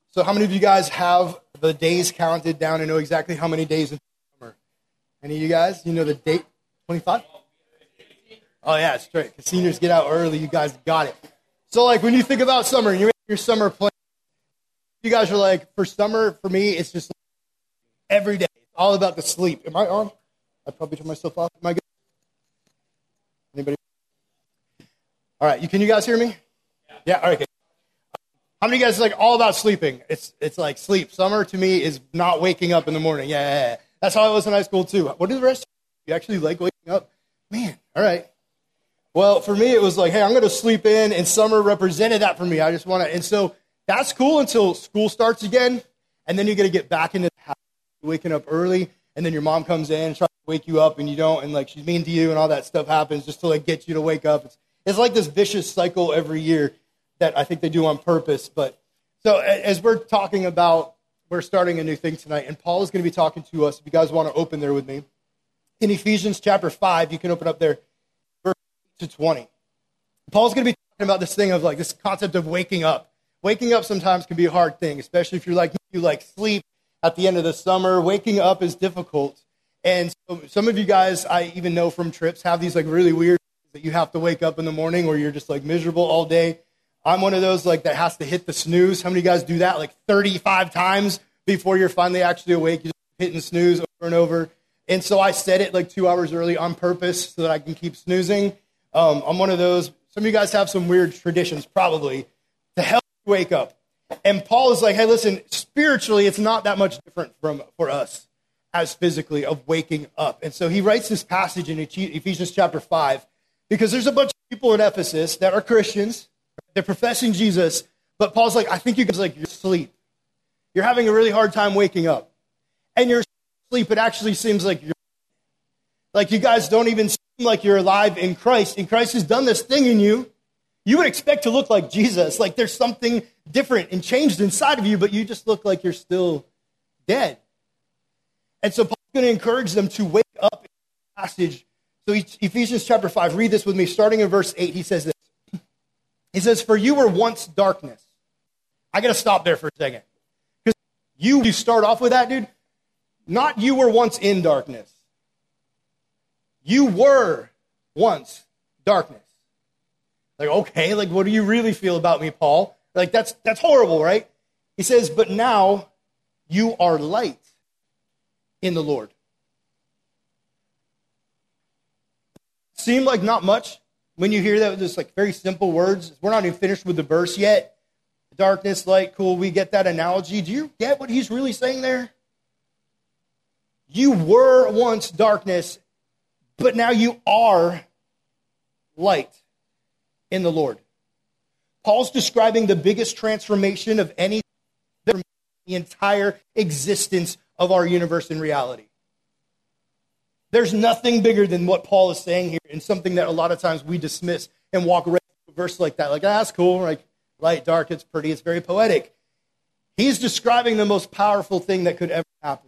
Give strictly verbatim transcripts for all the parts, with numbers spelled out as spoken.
So how many of you guys have the days counted down and know exactly how many days in summer? Any of you guys? You know the date? twenty-five? Oh, yeah, it's straight. Because seniors get out early. You guys got it. So, like, when you think about summer and you're in your summer plan, you guys are like, for summer, for me, it's just every day. It's all about the sleep. Am I on? I probably turned myself off. Am I good? Anybody? All right. You, can you guys hear me? Yeah. Yeah? All right. Okay. How many of you guys are like all about sleeping? It's it's like sleep. Summer to me is not waking up in the morning. Yeah, yeah, yeah. That's how I was in high school too. What is the rest? You actually like waking up? Man, all right. Well, for me, it was like, hey, I'm going to sleep in, and summer represented that for me. I just want to, and so that's cool until school starts again, and then you got to get back into the habit of waking up early, and then your mom comes in and tries to wake you up, and you don't, and like she's mean to you, and all that stuff happens just to like get you to wake up. It's, it's like this vicious cycle every year that I think they do on purpose. But so as we're talking about, we're starting a new thing tonight, and Paul is going to be talking to us. If you guys want to open there with me, in Ephesians chapter five, you can open up there, verse to twenty. Paul's going to be talking about this thing of like this concept of waking up. Waking up sometimes can be a hard thing, especially if you're like you like sleep at the end of the summer. Waking up is difficult, and so some of you guys I even know from trips have these like really weird things that you have to wake up in the morning, or you're just like miserable all day. I'm one of those like that has to hit the snooze. How many of you guys do that like thirty-five times before you're finally actually awake? You're just hitting snooze over and over. And so I set it like two hours early on purpose so that I can keep snoozing. Um, I'm one of those. Some of you guys have some weird traditions probably to help you wake up. And Paul is like, hey, listen, spiritually, it's not that much different from for us as physically of waking up. And so he writes this passage in Ephesians chapter five because there's a bunch of people in Ephesus that are Christians. They're professing Jesus, but Paul's like, I think you guys like you're asleep. You're having a really hard time waking up. And you're asleep, it actually seems like you're like you guys don't even seem like you're alive in Christ. And Christ has done this thing in you. You would expect to look like Jesus. Like there's something different and changed inside of you, but you just look like you're still dead. And so Paul's going to encourage them to wake up in the passage. So Ephesians chapter five, read this with me. Starting in verse eight, he says this. He says, for you were once darkness. I got to stop there for a second. Because you, you start off with that, dude. Not you were once in darkness. You were once darkness. Like, okay, like what do you really feel about me, Paul? Like that's that's horrible, right? He says, but now you are light in the Lord. Seem like not much. When you hear that, just like very simple words, we're not even finished with the verse yet. Darkness, light, cool, we get that analogy. Do you get what he's really saying there? You were once darkness, but now you are light in the Lord. Paul's describing the biggest transformation of any, the entire existence of our universe in reality. There's nothing bigger than what Paul is saying here, and something that a lot of times we dismiss and walk around with a verse like that. Like, ah, that's cool. Like, light, dark, it's pretty, it's very poetic. He's describing the most powerful thing that could ever happen.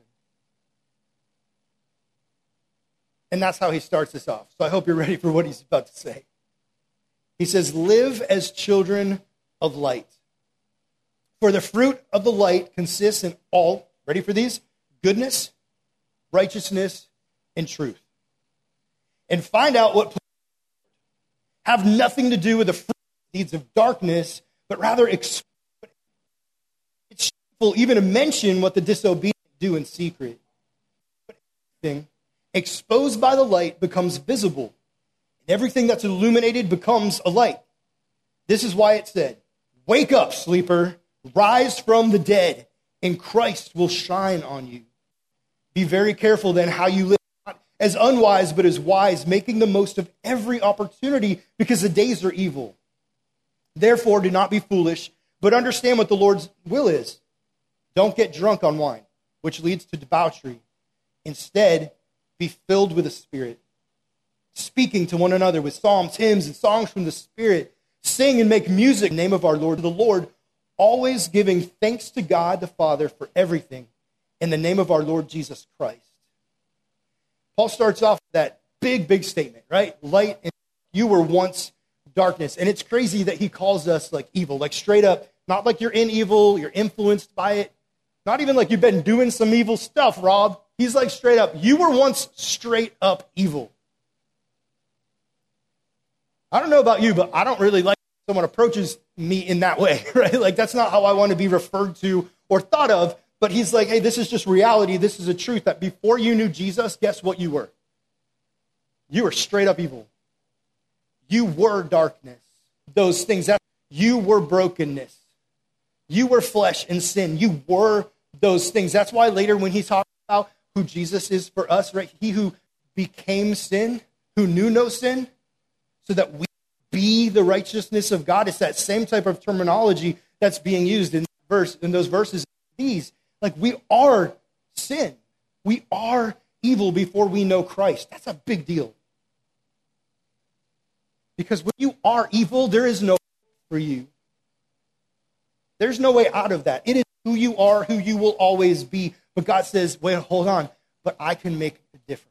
And that's how he starts this off. So I hope you're ready for what he's about to say. He says, live as children of light. For the fruit of the light consists in all, ready for these? Goodness, righteousness, and truth. And find out what have nothing to do with the fruit deeds of darkness, but rather it's shameful even to mention what the disobedient do in secret. But everything exposed by the light becomes visible, and everything that's illuminated becomes a light. This is why it said, wake up, sleeper, rise from the dead, and Christ will shine on you. Be very careful then how you live. As unwise, but as wise, making the most of every opportunity because the days are evil. Therefore, do not be foolish, but understand what the Lord's will is. Don't get drunk on wine, which leads to debauchery. Instead, be filled with the Spirit, speaking to one another with psalms, hymns, and songs from the Spirit. Sing and make music in the name of our Lord, the Lord, always giving thanks to God the Father for everything in the name of our Lord Jesus Christ. Paul starts off with that big, big statement, right? Light and you were once darkness. And it's crazy that he calls us like evil. Like straight up, not like you're in evil, you're influenced by it. Not even like you've been doing some evil stuff, Rob. He's like straight up, you were once straight up evil. I don't know about you, but I don't really like when someone approaches me in that way, right? Like that's not how I want to be referred to or thought of. But he's like, hey, this is just reality. This is a truth that before you knew Jesus, guess what you were? You were straight up evil. You were darkness. Those things, that you were brokenness. You were flesh and sin. You were those things. That's why later when he talks about who Jesus is for us, right? He who became sin, who knew no sin, so that we be the righteousness of God. It's that same type of terminology that's being used in verse in those verses. These, like we are sin. We are evil before we know Christ. That's a big deal. Because when you are evil, there is no hope for you. There's no way out of that. It is who you are, who you will always be. But God says, wait, hold on, but I can make a difference.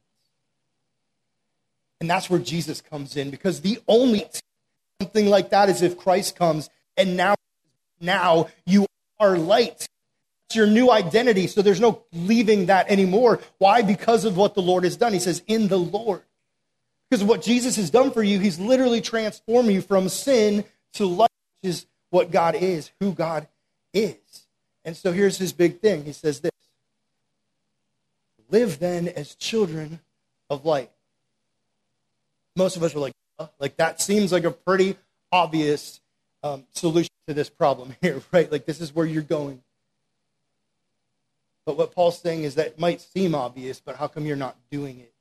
And that's where Jesus comes in, because the only something like that is if Christ comes and now, now you are light. It's your new identity, so there's no leaving that anymore. Why? Because of what the Lord has done. He says, in the Lord. Because of what Jesus has done for you, he's literally transformed you from sin to light, which is what God is, who God is. And so here's his big thing. He says this: live then as children of light. Most of us are like, oh, like that seems like a pretty obvious um, solution to this problem here, right? Like this is where you're going. But what Paul's saying is that it might seem obvious, but how come you're not doing it?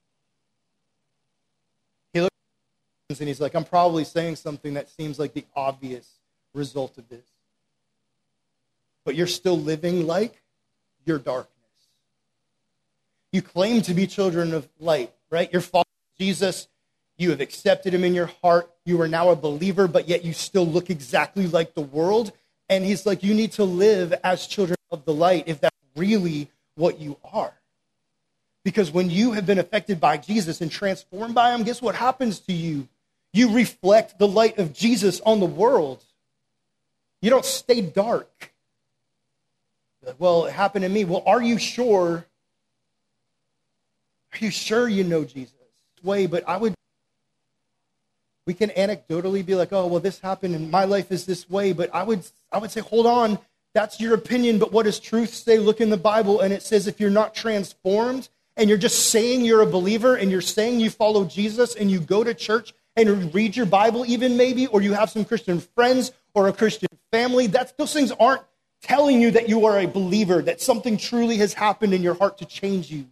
He looks at and he's like, I'm probably saying something that seems like the obvious result of this. But you're still living like your darkness. You claim to be children of light, right? You're following Jesus. You have accepted him in your heart. You are now a believer, but yet you still look exactly like the world. And he's like, you need to live as children of the light if that's really what you are. Because when you have been affected by Jesus and transformed by him, guess what happens to you? You reflect the light of Jesus on the world. You don't stay dark. Well, it happened to me. Well, are you sure? Are you sure you know Jesus? Way, but I would, we can anecdotally be like, oh, well, this happened and my life is this way. But I would, I would say, hold on, that's your opinion. But what does truth say? Look in the Bible, and it says if you're not transformed and you're just saying you're a believer and you're saying you follow Jesus and you go to church and you read your Bible even maybe, or you have some Christian friends or a Christian family, that's, those things aren't telling you that you are a believer, that something truly has happened in your heart to change you.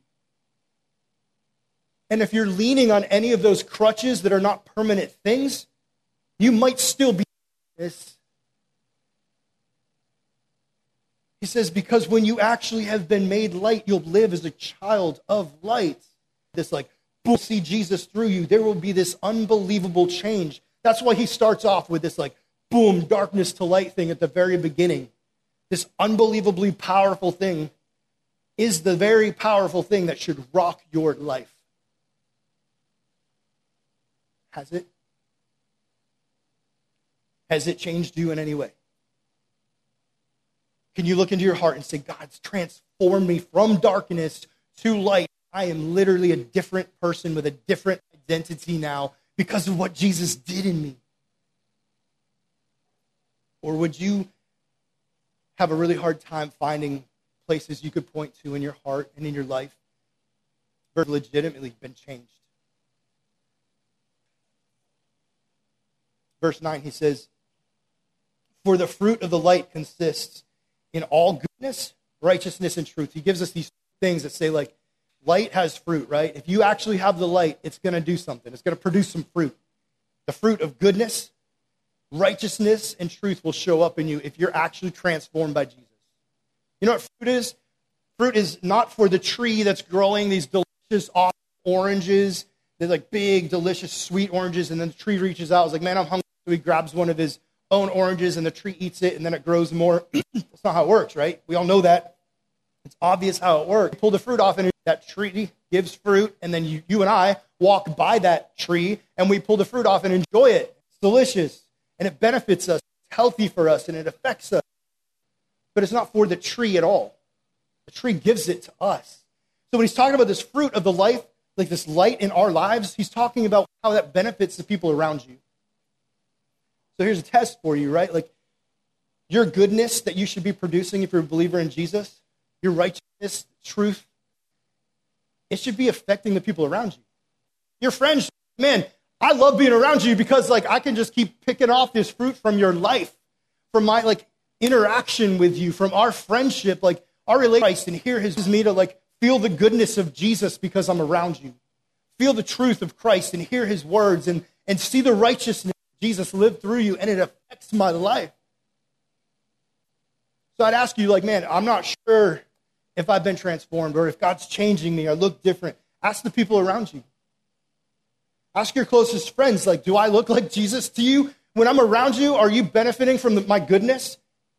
And if you're leaning on any of those crutches that are not permanent things, you might still be this. He says, because when you actually have been made light, you'll live as a child of light. This like, boom, see Jesus through you. There will be this unbelievable change. That's why he starts off with this like, boom, darkness to light thing at the very beginning. This unbelievably powerful thing is the very powerful thing that should rock your life. Has it? Has it changed you in any way? Can you look into your heart and say, God's transformed me from darkness to light. I am literally a different person with a different identity now because of what Jesus did in me. Or would you have a really hard time finding places you could point to in your heart and in your life that have legitimately been changed? Verse nine, he says, for the fruit of the light consists in all goodness, righteousness, and truth. He gives us these things that say, like, light has fruit, right? If you actually have the light, it's going to do something. It's going to produce some fruit. The fruit of goodness, righteousness, and truth will show up in you if you're actually transformed by Jesus. You know what fruit is? Fruit is not for the tree that's growing these delicious awesome oranges. They're like big, delicious, sweet oranges, and then the tree reaches out. It's like, man, I'm hungry. So he grabs one of his own oranges, and the tree eats it, and then it grows more. That's not how it works, right? We all know that. It's obvious how it works. You pull the fruit off, and that tree gives fruit, and then you, you and I walk by that tree, and we pull the fruit off and enjoy it. It's delicious, and it benefits us. It's healthy for us and it affects us. But it's not for the tree at all. The tree gives it to us. So when he's talking about this fruit of the life, like this light in our lives, he's talking about how that benefits the people around you. So here's a test for you, right? Like your goodness that you should be producing if you're a believer in Jesus, your righteousness, truth, it should be affecting the people around you. Your friends, man, I love being around you because like I can just keep picking off this fruit from your life, from my like interaction with you, from our friendship, like our relationship, and hear his me to like feel the goodness of Jesus because I'm around you. Feel the truth of Christ and hear his words and, and see the righteousness of Jesus live through you, and it affects my life. So I'd ask you, like, man, I'm not sure if I've been transformed or if God's changing me or look different. Ask the people around you. Ask your closest friends, like, do I look like Jesus to you? When I'm around you, are you benefiting from the, my goodness?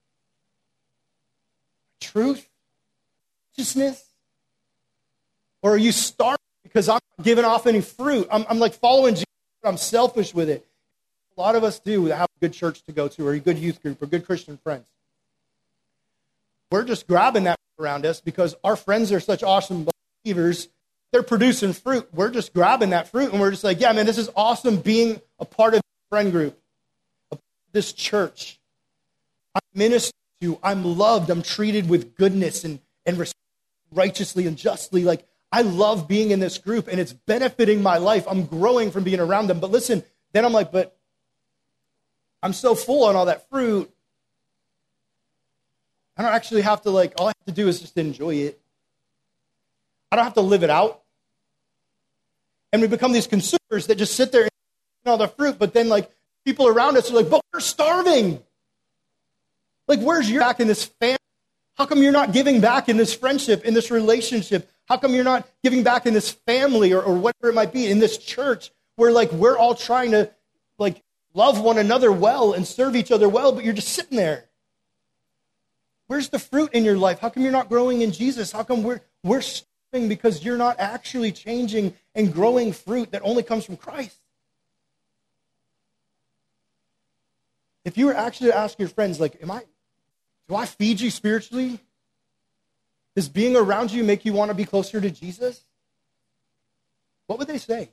Truth? Righteousness? Or are you starving because I'm not giving off any fruit? I'm, I'm like following Jesus, but I'm selfish with it. A lot of us do have a good church to go to or a good youth group or good Christian friends. We're just grabbing that around us because our friends are such awesome believers. They're producing fruit. We're just grabbing that fruit, and we're just like, yeah, man, this is awesome being a part of this friend group, a part of this church. I'm ministered to. I'm loved. I'm treated with goodness and, and righteously and justly. Like, I love being in this group, and it's benefiting my life. I'm growing from being around them. But listen, then I'm like, but I'm so full on all that fruit. I don't actually have to, like, all I have to do is just enjoy it. I don't have to live it out. And we become these consumers that just sit there and eat all the fruit, but then, like, people around us are like, but we're starving. Like, where's your back in this family? How come you're not giving back in this friendship, in this relationship? How come you're not giving back in this family or, or whatever it might be, in this church where, like, we're all trying to, like, love one another well and serve each other well, but you're just sitting there? Where's the fruit in your life? How come you're not growing in Jesus? How come we're we're starving because you're not actually changing and growing fruit that only comes from Christ? If you were actually to ask your friends, like, am I, do I feed you spiritually? Does being around you make you want to be closer to Jesus? What would they say?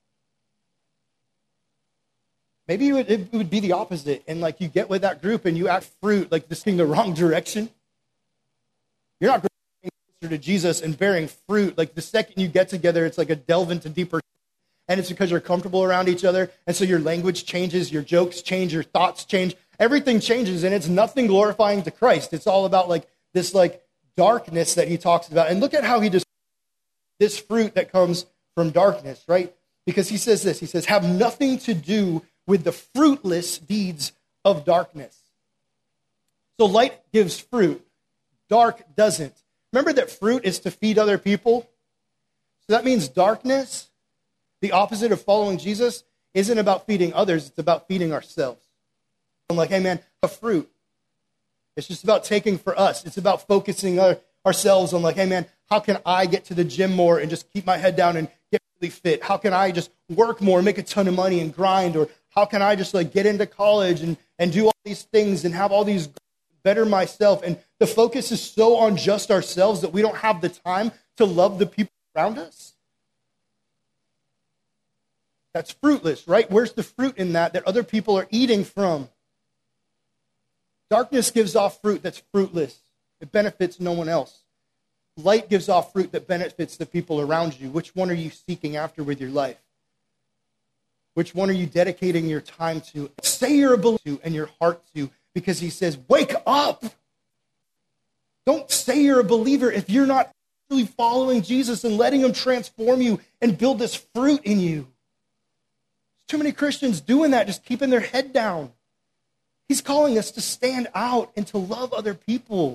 Maybe it would, it would be the opposite, and like you get with that group and you act fruit, like this being the wrong direction. You're not growing closer to Jesus and bearing fruit. Like the second you get together, it's like a delve into deeper, and it's because you're comfortable around each other, and so your language changes, your jokes change, your thoughts change, everything changes, and it's nothing glorifying to Christ. It's all about like this like darkness that he talks about. And look at how he describes this fruit that comes from darkness, right? Because he says this, he says, have nothing to do with the fruitless deeds of darkness. So light gives fruit, dark doesn't. Remember that fruit is to feed other people? So that means darkness, the opposite of following Jesus, isn't about feeding others, it's about feeding ourselves. I'm like, hey man, a fruit. It's just about taking for us. It's about focusing our, ourselves on like, hey man, how can I get to the gym more and just keep my head down and get really fit? How can I just work more, make a ton of money and grind? Or how can I just like get into college and, and do all these things and have all these better myself? And the focus is so on just ourselves that we don't have the time to love the people around us. That's fruitless, right? Where's the fruit in that that other people are eating from? Darkness gives off fruit that's fruitless. It benefits no one else. Light gives off fruit that benefits the people around you. Which one are you seeking after with your life? Which one are you dedicating your time to? Say you're a believer to and your heart to, because he says, wake up. Don't say you're a believer if you're not actually following Jesus and letting him transform you and build this fruit in you. There's too many Christians doing that, just keeping their head down. He's calling us to stand out and to love other people.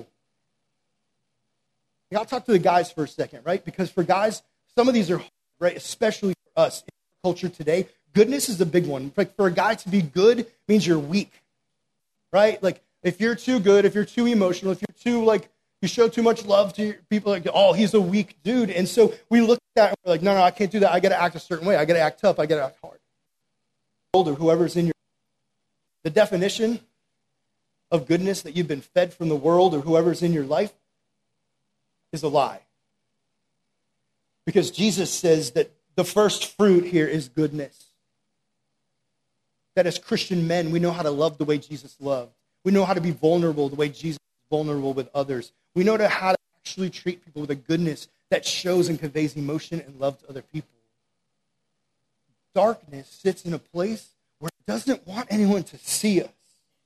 I'll talk to the guys for a second, right? Because for guys, some of these are hard, right? Especially for us in our culture today. Goodness is a big one. Like for a guy to be good means you're weak, right? Like if you're too good, if you're too emotional, if you're too like, you show too much love to your people, like, oh, he's a weak dude. And so we look at that and we're like, no, no, I can't do that. I got to act a certain way. I got to act tough. I got to act hard. Older, whoever's in your, the definition of goodness that you've been fed from the world or whoever's in your life is a lie. Because Jesus says that the first fruit here is goodness. That as Christian men, we know how to love the way Jesus loved. We know how to be vulnerable the way Jesus is vulnerable with others. We know how to actually treat people with a goodness that shows and conveys emotion and love to other people. Darkness sits in a place where it doesn't want anyone to see us.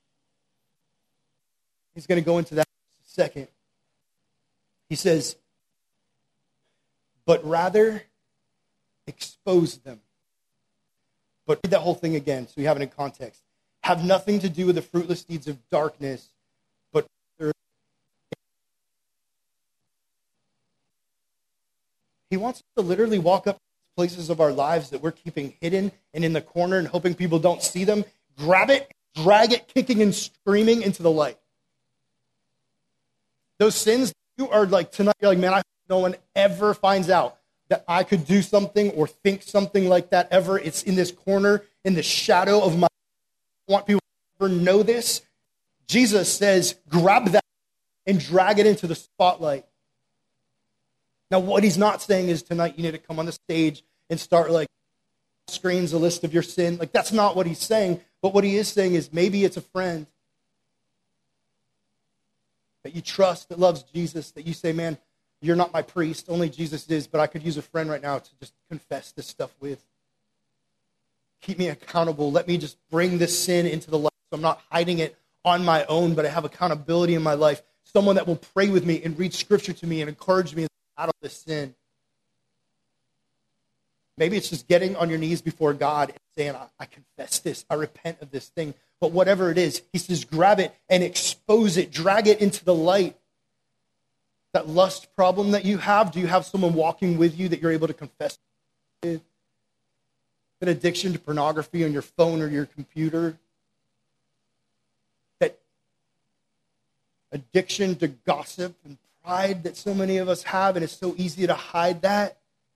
He's going to go into that in a second. He says, but rather expose them. But read that whole thing again so you have it in context. Have nothing to do with the fruitless deeds of darkness, but he wants us to literally walk up to places of our lives that we're keeping hidden and in the corner and hoping people don't see them. Grab it, drag it, kicking and screaming into the light. Those sins, you are like tonight, you're like, man, I hope no one ever finds out that I could do something or think something like that ever. It's in this corner, in the shadow of my life. I want people to ever know this. Jesus says, grab that and drag it into the spotlight. Now, what he's not saying is tonight you need to come on the stage and start like screens a list of your sin. Like that's not what he's saying. But what he is saying is maybe it's a friend that you trust, that loves Jesus, that you say, man, you're not my priest, only Jesus is, but I could use a friend right now to just confess this stuff with. Keep me accountable. Let me just bring this sin into the light so I'm not hiding it on my own, but I have accountability in my life. Someone that will pray with me and read scripture to me and encourage me out of this sin. Maybe it's just getting on your knees before God and saying, I, I confess this. I repent of this thing. But whatever it is, he says, grab it and expose it. Drag it into the light. That lust problem that you have, do you have someone walking with you that you're able to confess with? That addiction to pornography on your phone or your computer? That addiction to gossip and pride that so many of us have, and it's so easy to hide that?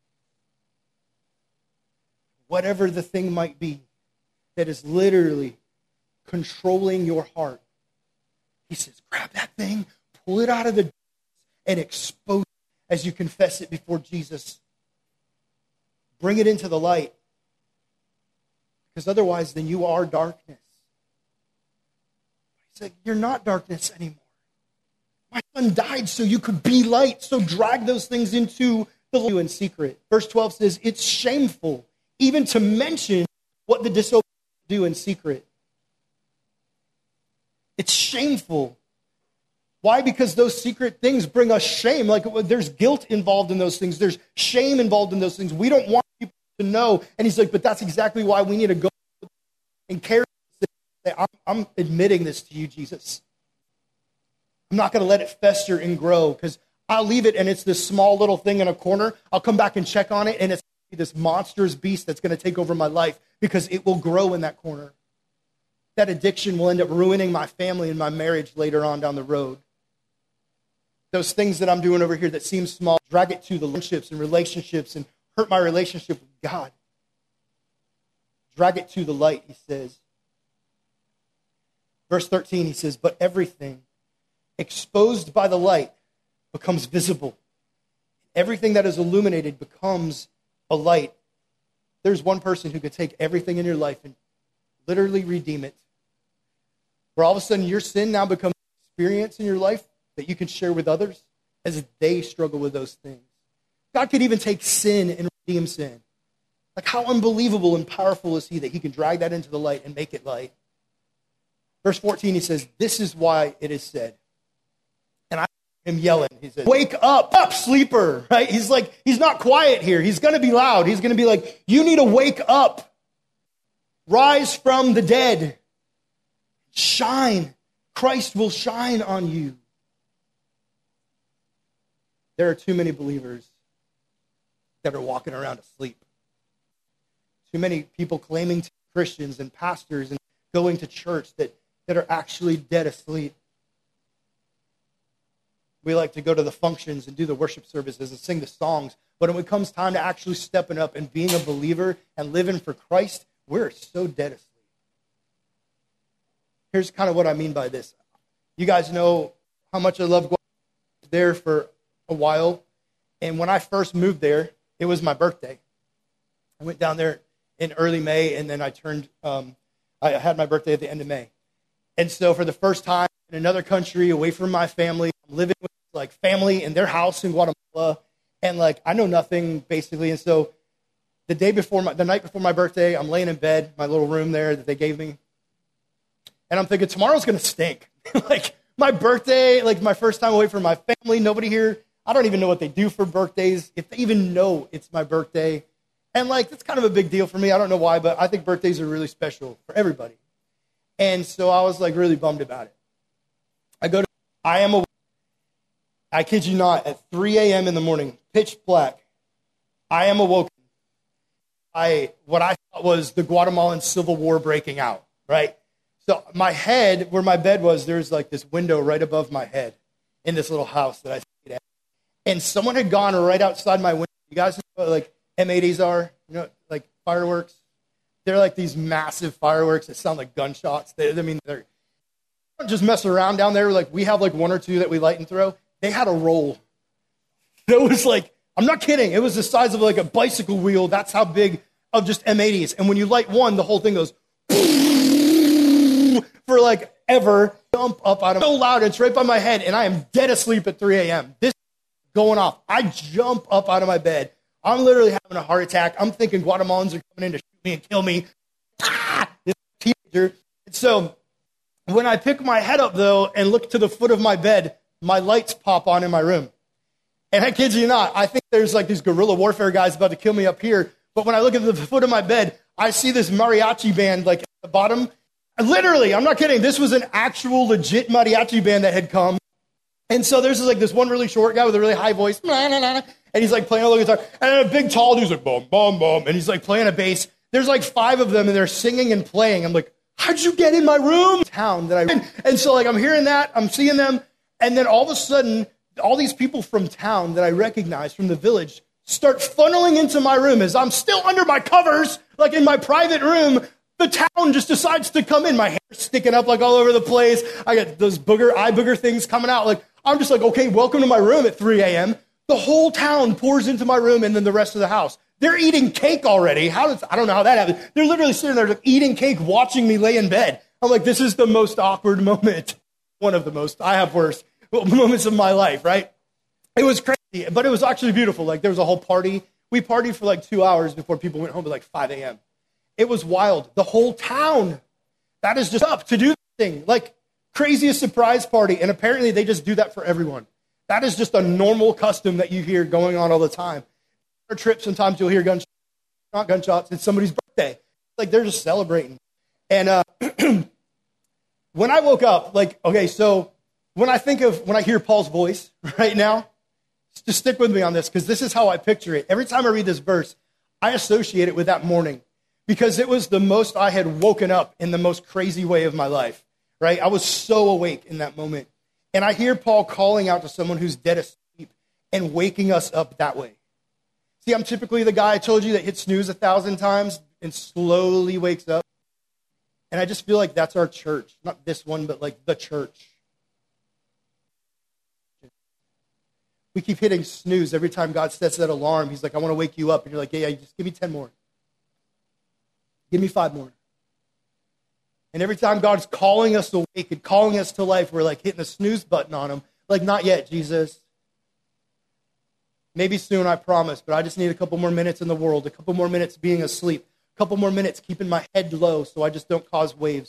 Whatever the thing might be that is literally controlling your heart. He says, grab that thing, pull it out of the and expose it as you confess it before Jesus. Bring it into the light. Because otherwise, then you are darkness. He said, you're not darkness anymore. My son died so you could be light. So drag those things into the light in secret. Verse twelve says, it's shameful even to mention what the disobedient do in secret. It's shameful. Why? Because those secret things bring us shame. Like there's guilt involved in those things. There's shame involved in those things. We don't want people to know. And he's like, but that's exactly why we need to go and carry this. I'm, I'm admitting this to you, Jesus. I'm not going to let it fester and grow because I'll leave it and it's this small little thing in a corner. I'll come back and check on it and it's this monstrous beast that's going to take over my life because it will grow in that corner. That addiction will end up ruining my family and my marriage later on down the road. Those things that I'm doing over here that seem small, drag it to the relationships and relationships and hurt my relationship with God. Drag it to the light, he says. Verse thirteen, he says, but everything exposed by the light becomes visible. Everything that is illuminated becomes a light. There's one person who could take everything in your life and literally redeem it. Where all of a sudden your sin now becomes an experience in your life that you can share with others as they struggle with those things. God could even take sin and redeem sin. Like how unbelievable and powerful is he that he can drag that into the light and make it light. Verse fourteen, he says, this is why it is said. And I am yelling. He says, wake up, up, sleeper. Right? He's like, he's not quiet here. He's going to be loud. He's going to be like, you need to wake up. Rise from the dead. Shine. Christ will shine on you. There are too many believers that are walking around asleep. Too many people claiming to be Christians and pastors and going to church that, that are actually dead asleep. We like to go to the functions and do the worship services and sing the songs, but when it comes time to actually stepping up and being a believer and living for Christ, we're so dead asleep. Here's kind of what I mean by this. You guys know how much I love Guatemala. I was there for a while. And when I first moved there, it was my birthday. I went down there in early May, and then I turned, um, I had my birthday at the end of May. And so for the first time in another country, away from my family, I'm living with like family in their house in Guatemala. And like, I know nothing basically. And so the day before, my, the night before my birthday, I'm laying in bed, my little room there that they gave me. And I'm thinking, tomorrow's going to stink. Like my birthday, like my first time away from my family, nobody here. I don't even know what they do for birthdays, if they even know it's my birthday. And like, it's kind of a big deal for me. I don't know why, but I think birthdays are really special for everybody. And so I was like really bummed about it. I go to, I am awake. I kid you not, at three a.m. in the morning, pitch black, I am awoken. I, what I thought was the Guatemalan Civil War breaking out, right? So my head, where my bed was, there's like this window right above my head in this little house that I stayed at. And someone had gone right outside my window. You guys know what like M eighties are? You know, like fireworks? They're like these massive fireworks that sound like gunshots. They, I mean, they're don't just mess around down there. Like we have like one or two that we light and throw. They had a roll. It was like, I'm not kidding. It was the size of like a bicycle wheel. That's how big of just M eighties. And when you light one, the whole thing goes for like ever. Jump up out of so loud. It's right by my head. And I am dead asleep at three a.m. This is going off. I jump up out of my bed. I'm literally having a heart attack. I'm thinking Guatemalans are coming in to shoot me and kill me. Ah! This teenager. And so when I pick my head up, though, and look to the foot of my bed, my lights pop on in my room. And I kid you not, I think there's like these guerrilla warfare guys about to kill me up here. But when I look at the foot of my bed, I see this mariachi band like at the bottom. And literally, I'm not kidding. This was an actual legit mariachi band that had come. And so there's like this one really short guy with a really high voice. And he's like playing a little guitar. And then a big tall dude's like, boom, boom, boom. And he's like playing a bass. There's like five of them and they're singing and playing. I'm like, how'd you get in my room? Town that I and, and so like I'm hearing that, I'm seeing them. And then all of a sudden, all these people from town that I recognize from the village start funneling into my room as I'm still under my covers, like in my private room. The town just decides to come in. My hair's sticking up like all over the place. I got those booger, eye booger things coming out. Like I'm just like, okay, welcome to my room at three a.m. The whole town pours into my room and then the rest of the house. They're eating cake already. How does, I don't know how that happened. They're literally sitting there like, eating cake, watching me lay in bed. I'm like, this is the most awkward moment. One of the most, I have worse moments of my life, right? It was crazy, but it was actually beautiful. Like there was a whole party. We partied for like two hours before people went home at like five a.m. It was wild. The whole town, that is just up to do this thing. Like craziest surprise party. And apparently they just do that for everyone. That is just a normal custom that you hear going on all the time. On trips, sometimes you'll hear gunshots, not gunshots. It's somebody's birthday. Like they're just celebrating. And uh, when I woke up, like, okay, so when I think of, when I hear Paul's voice right now, just stick with me on this because this is how I picture it. Every time I read this verse, I associate it with that morning because it was the most I had woken up in the most crazy way of my life, right? I was so awake in that moment. And I hear Paul calling out to someone who's dead asleep and waking us up that way. See, I'm typically the guy I told you that hits snooze a thousand times and slowly wakes up. And I just feel like that's our church. Not this one, but like the church. We keep hitting snooze every time God sets that alarm. He's like, I want to wake you up. And you're like, yeah, yeah, just give me ten more. Give me five more. And every time God's calling us awake and calling us to life, we're like hitting the snooze button on him. Like, not yet, Jesus. Maybe soon, I promise, but I just need a couple more minutes in the world, a couple more minutes being asleep, a couple more minutes keeping my head low so I just don't cause waves.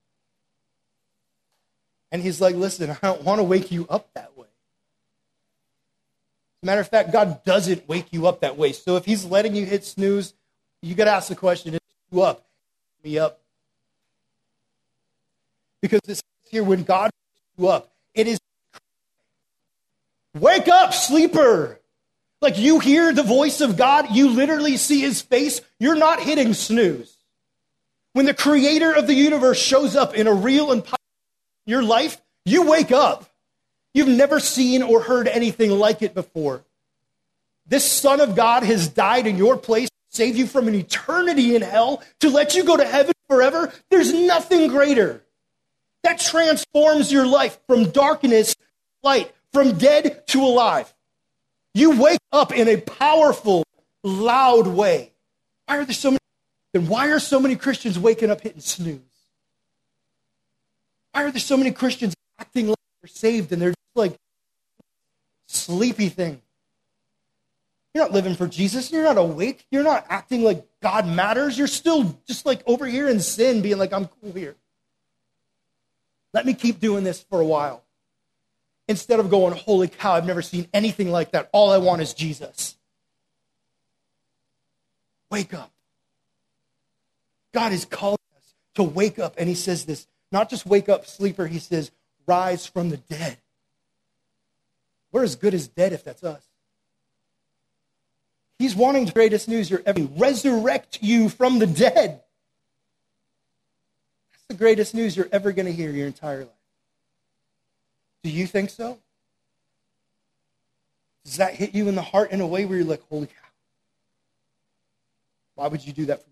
And he's like, listen, I don't want to wake you up that way. As a matter of fact, God doesn't wake you up that way. So if he's letting you hit snooze, you got to ask the question, is you up? Me up? Because this here, when God wakes you up, it is, wake up, sleeper. Like you hear the voice of God, you literally see his face, you're not hitting snooze. When the creator of the universe shows up in a real and powerful your life, you wake up. You've never seen or heard anything like it before. This Son of God has died in your place to save you from an eternity in hell, to let you go to heaven forever. There's nothing greater. That transforms your life from darkness to light, from dead to alive. You wake up in a powerful, loud way. Why are there so many? Then why are so many Christians waking up hitting snooze? Why are there so many Christians acting like they're saved and they're just like sleepy thing? You're not living for Jesus. You're not awake. You're not acting like God matters. You're still just like over here in sin, being like, I'm cool here. Let me keep doing this for a while. Instead of going, holy cow, I've never seen anything like that. All I want is Jesus. Wake up. God is calling us to wake up. And he says this, not just wake up, sleeper. He says, rise from the dead. We're as good as dead if that's us. He's wanting the greatest news you're ever, resurrect you from the dead. That's the greatest news you're ever going to hear your entire life. Do you think so? Does that hit you in the heart in a way where you're like, holy cow, why would you do that for me?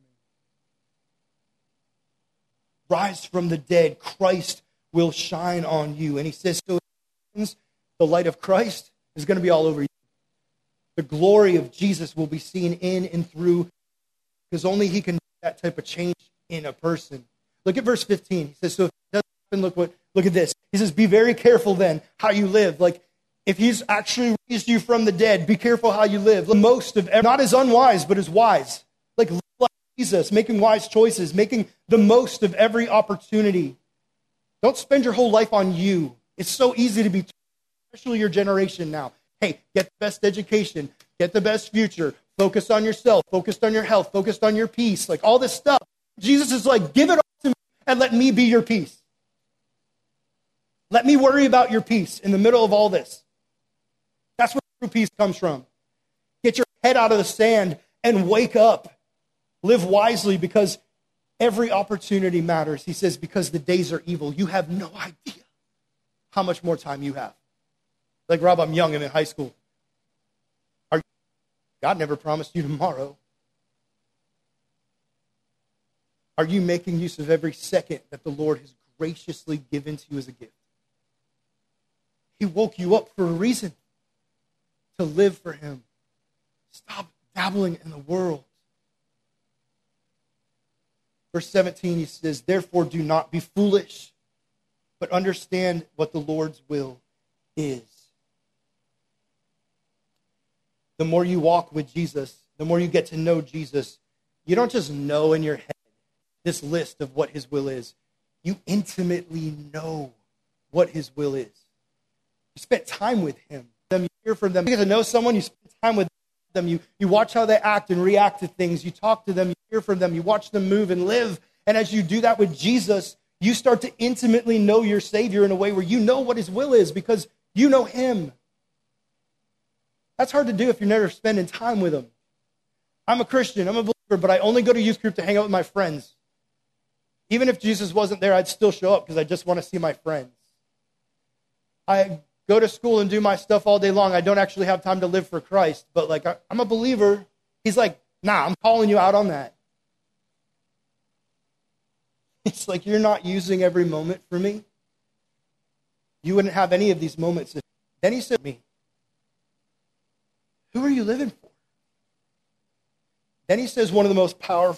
Rise from the dead. Christ will shine on you. And he says, so the light of Christ is going to be all over you. The glory of Jesus will be seen in and through, because only he can do that type of change in a person. Look at verse fifteen. He says, so if it doesn't happen, look what, look at this. He says, be very careful then how you live. Like, if he's actually raised you from the dead, be careful how you live. The most of every, not as unwise, but as wise. Like, live like Jesus, making wise choices, making the most of every opportunity. Don't spend your whole life on you. It's so easy to be, especially your generation now. Hey, get the best education, get the best future, focus on yourself, focused on your health, focused on your peace, like all this stuff. Jesus is like, give it all to me and let me be your peace. Let me worry about your peace in the middle of all this. That's where true peace comes from. Get your head out of the sand and wake up. Live wisely, because every opportunity matters. He says, because the days are evil. You have no idea how much more time you have. Like, Rob, I'm young, I'm in high school. Are, God never promised you tomorrow. Are you making use of every second that the Lord has graciously given to you as a gift? He woke you up for a reason, to live for him. Stop dabbling in the world. Verse seventeen, he says, therefore do not be foolish, but understand what the Lord's will is. The more you walk with Jesus, the more you get to know Jesus, you don't just know in your head this list of what his will is. You intimately know what his will is. You spent time with him. You hear from them. You get to know someone, you spend time with them. You, you watch how they act and react to things. You talk to them, you hear from them, you watch them move and live. And as you do that with Jesus, you start to intimately know your Savior in a way where you know what his will is because you know him. That's hard to do if you're never spending time with him. I'm a Christian, I'm a believer, but I only go to youth group to hang out with my friends. Even if Jesus wasn't there, I'd still show up because I just want to see my friends. I go to school and do my stuff all day long. I don't actually have time to live for Christ, but like I, I'm a believer. He's like, nah, I'm calling you out on that. It's like, you're not using every moment for me. You wouldn't have any of these moments. Then he said to me, who are you living for? Then he says one of the most powerful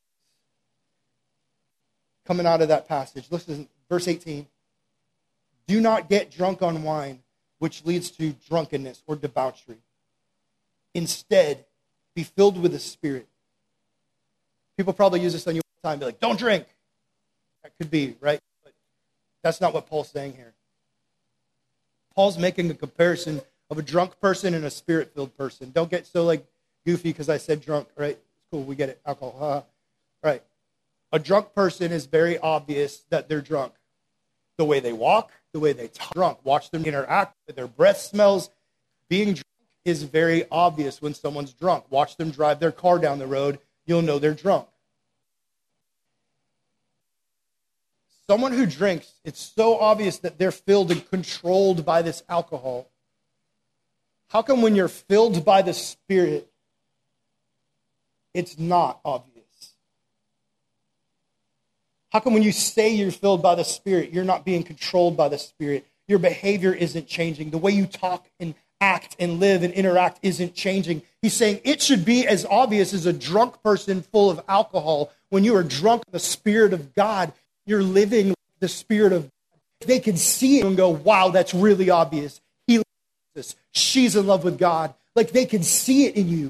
coming out of that passage. Listen, verse eighteen. Do not get drunk on wine, which leads to drunkenness or debauchery. Instead, be filled with the Spirit. People probably use this on you all the time. Be like, don't drink. That could be, right? But that's not what Paul's saying here. Paul's making a comparison of a drunk person and a Spirit-filled person. Don't get so like goofy because I said drunk, right? It's cool, we get it. Alcohol. Uh, right. A drunk person is very obvious that they're drunk. The way they walk, the way they talk, drunk. Watch them interact, their breath smells. Being drunk is very obvious when someone's drunk. Watch them drive their car down the road. You'll know they're drunk. Someone who drinks, it's so obvious that they're filled and controlled by this alcohol. How come when you're filled by the Spirit, it's not obvious? How come when you say you're filled by the Spirit, you're not being controlled by the Spirit? Your behavior isn't changing. The way you talk and act and live and interact isn't changing. He's saying it should be as obvious as a drunk person full of alcohol. When you are drunk in the Spirit of God, you're living like the Spirit of God. They can see it and go, wow, that's really obvious. He loves this. She's in love with God. Like they can see it in you.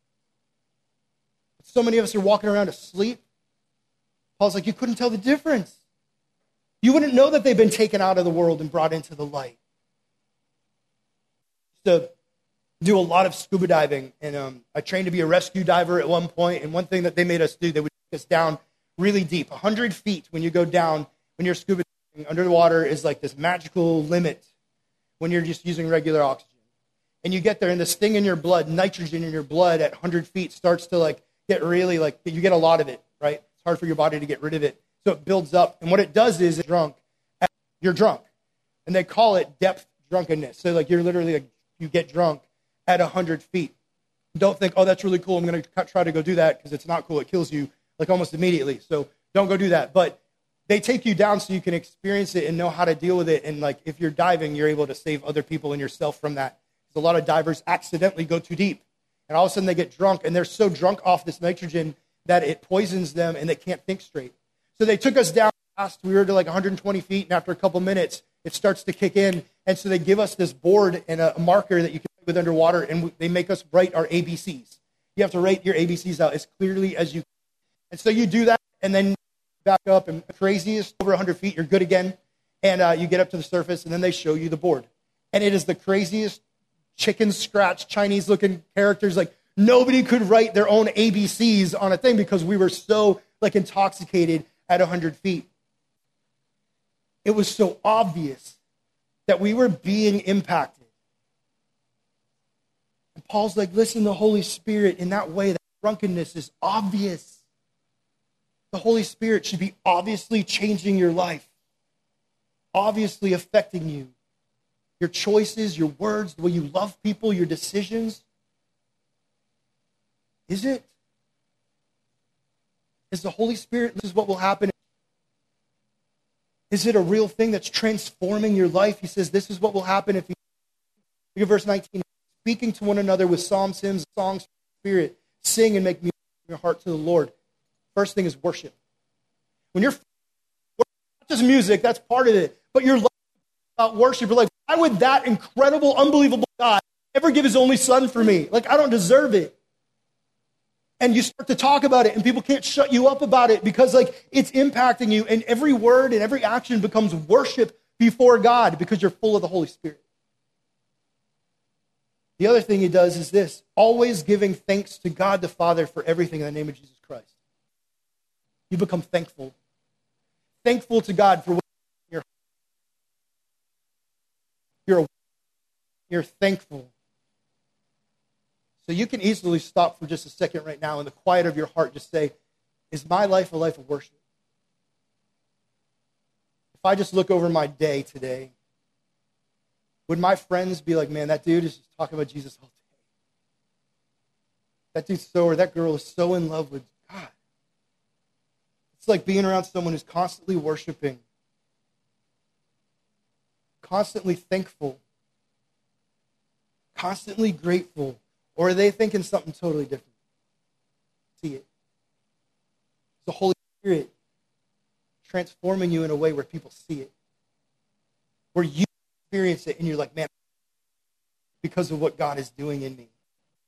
So many of us are walking around asleep. Paul's like, you couldn't tell the difference. You wouldn't know that they've been taken out of the world and brought into the light. To do a lot of scuba diving, and um, I trained to be a rescue diver at one point, and one thing that they made us do, they would take us down really deep, one hundred feet when you go down, when you're scuba diving under the water is like this magical limit when you're just using regular oxygen. And you get there, and this thing in your blood, nitrogen in your blood at one hundred feet starts to like get really like, you get a lot of it, right? It's hard for your body to get rid of it. So it builds up, and what it does is it's drunk. You're drunk, and they call it depth drunkenness. So like you're literally like, you get drunk at one hundred feet. Don't think, oh, that's really cool. I'm going to try to go do that because it's not cool. It kills you like almost immediately. So don't go do that. But they take you down so you can experience it and know how to deal with it. And like if you're diving, you're able to save other people and yourself from that. Because a lot of divers accidentally go too deep. And all of a sudden they get drunk, and they're so drunk off this nitrogen that it poisons them and they can't think straight. So they took us down fast. We were to like one hundred twenty feet, and after a couple minutes, it starts to kick in. And so they give us this board and a marker that you can play with underwater, and they make us write our A B Cs. You have to write your A B Cs out as clearly as you can. And so you do that, and then back up, and the craziest, over one hundred feet, you're good again. And uh, you get up to the surface, and then they show you the board. And it is the craziest chicken scratch Chinese-looking characters. Like, nobody could write their own A B Cs on a thing because we were so, like, intoxicated at one hundred feet. It was so obvious that we were being impacted. And Paul's like, listen, the Holy Spirit in that way, that drunkenness is obvious. The Holy Spirit should be obviously changing your life, obviously affecting you. Your choices, your words, the way you love people, your decisions. Is it? Is the Holy Spirit, this is what will happen. Is it a real thing that's transforming your life? He says this is what will happen if you, look at verse nineteen, speaking to one another with psalms, hymns, songs from the Spirit, sing and make music in your heart to the Lord. First thing is worship. When you're, not just music, that's part of it, but your life about worship, you're like, why would that incredible, unbelievable God ever give his only son for me? Like, I don't deserve it. And you start to talk about it, and people can't shut you up about it because, like, it's impacting you, and every word and every action becomes worship before God because you're full of the Holy Spirit. The other thing he does is this, always giving thanks to God the Father for everything in the name of Jesus Christ. You become thankful. Thankful to God for what you're you're you're thankful. So you can easily stop for just a second right now in the quiet of your heart. Just say, is my life a life of worship? If I just look over my day today, would my friends be like, man, that dude is just talking about Jesus all day. That dude's so, or that girl is so in love with God. It's like being around someone who's constantly worshiping, constantly thankful, constantly grateful. Or are they thinking something totally different? See it. The Holy Spirit transforming you in a way where people see it. Where you experience it and you're like, man, because of what God is doing in me.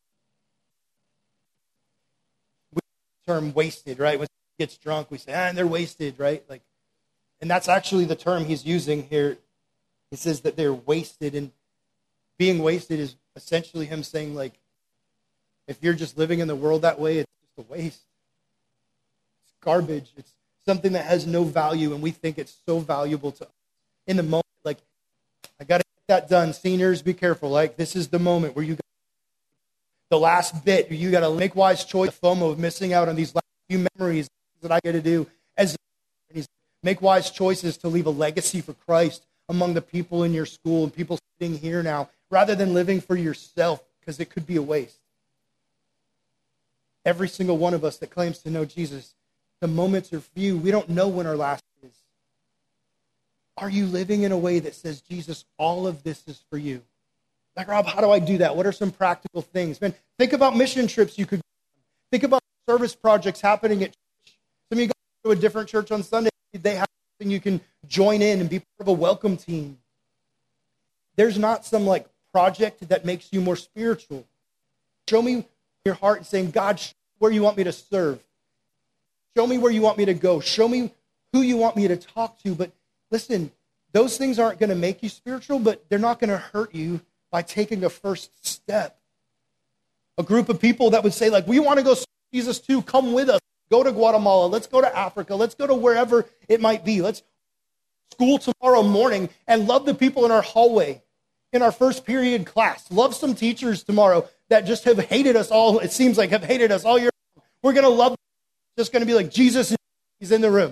We use the term wasted, right? When someone gets drunk, we say, ah, they're wasted, right? Like, and that's actually the term he's using here. He says that they're wasted, and being wasted is essentially him saying, like, if you're just living in the world that way, it's just a waste. It's garbage. It's something that has no value, and we think it's so valuable to us. In the moment, like, I got to get that done. Seniors, be careful. Like, this is the moment where you got the last bit. You got to make wise choice. The FOMO of missing out on these last few memories that I get to do. As make wise choices to leave a legacy for Christ among the people in your school and people sitting here now, rather than living for yourself, because it could be a waste. Every single one of us that claims to know Jesus The moments are few. We don't know when our last is. Are you living in a way that says, Jesus, all of this is for you? Like, Rob, how do I do that? What are some practical things? Man, think about mission trips you could go on. Think about service projects happening at church. Some of you guys go to a different church on Sunday. They have something you can join in and be part of a welcome team. There's not some like project that makes you more spiritual. Show me your heart and saying, God, show me where you want me to serve. Show me where you want me to go. Show me who you want me to talk to. But listen, those things aren't going to make you spiritual, but they're not going to hurt you by taking a first step. A group of people that would say, like, we want to go serve Jesus too. Come with us. Go to Guatemala. Let's go to Africa. Let's go to wherever it might be. Let's school tomorrow morning and love the people in our hallway, in our first period class. Love some teachers tomorrow that just have hated us all. It seems like have hated us all year long. We're going to love them. It's just going to be like Jesus is in the room.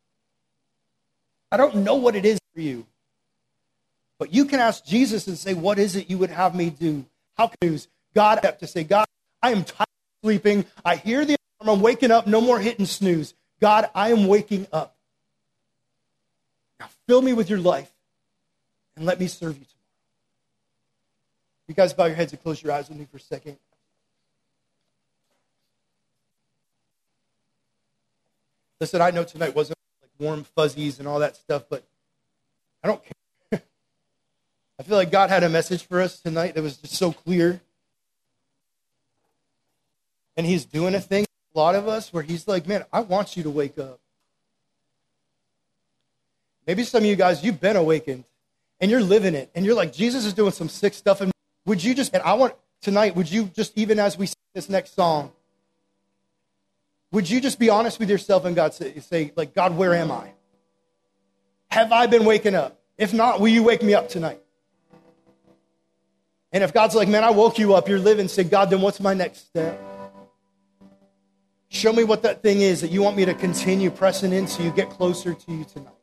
I don't know what it is for you, but you can ask Jesus and say, what is it you would have me do? How can you? God, I have to say, God, I am tired of sleeping. I hear the alarm. I'm waking up. No more hitting snooze. God, I am waking up. Now fill me with your life and let me serve you tomorrow. You guys bow your heads and close your eyes with me for a second. Listen, I know tonight wasn't like warm fuzzies and all that stuff, but I don't care. I feel like God had a message for us tonight that was just so clear. And he's doing a thing, a lot of us, where he's like, man, I want you to wake up. Maybe some of you guys, you've been awakened, and you're living it, and you're like, Jesus is doing some sick stuff. And would you just, and I want, tonight, would you just, even as we sing this next song, would you just be honest with yourself and God, say, say, like, God, where am I? Have I been waking up? If not, will you wake me up tonight? And if God's like, man, I woke you up, you're living, say, God, then what's my next step? Show me what that thing is that you want me to continue pressing in so you get closer to you tonight.